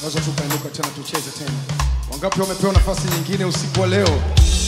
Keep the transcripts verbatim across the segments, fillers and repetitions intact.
tunaweza tukainuka tena tucheze tena. Wangapi wamepewa nafasi nyingine usiku wa leo?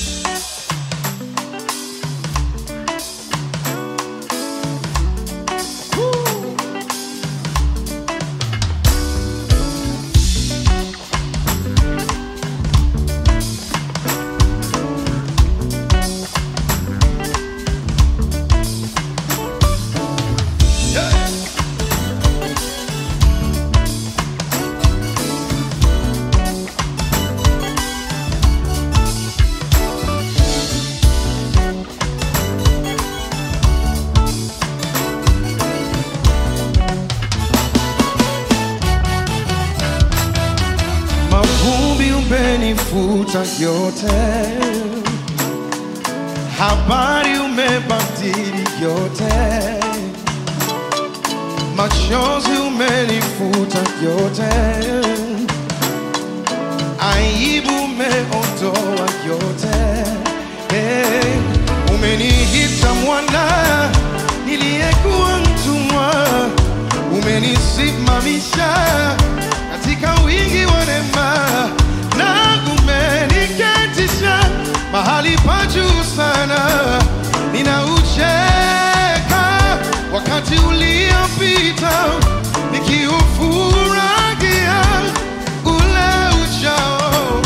Umenifuta yote, habari umebadili yote, machozi umenifuta yote, aibu umeondoa yote. Hey, umeniita mwana niliyekuwa mtumwa, umenisimamisha katika wingi wa neema, na umeniketisha mahali pa juu sana. Ninaucheka wakati uliopita, nikiufurahia ule ujao.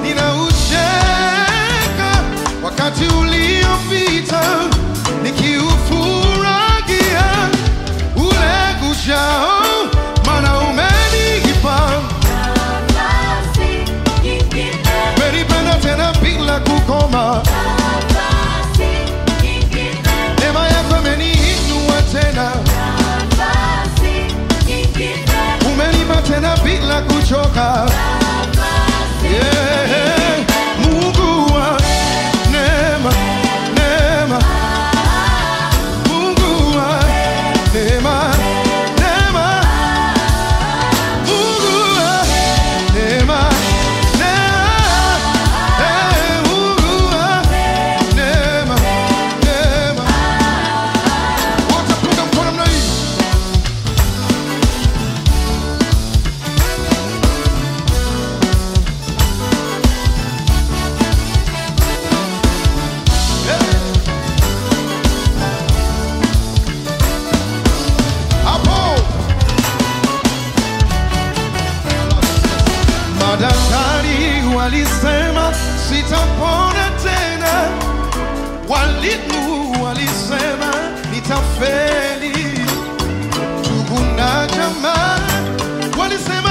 Ninaucheka wakati uliopita, nikiufurahia ule ujao. Maana umenipa tena bila kukoma, neema yako imeniinua tena, umenipa tena bila kuchoka. Yeah. Mungu wa neema, neema, Mungu wa neema, neema, Mungu wa neema. Madaktari walisema sitapona tena, walimu walisema nitafeli, ndugu na jamaa walisema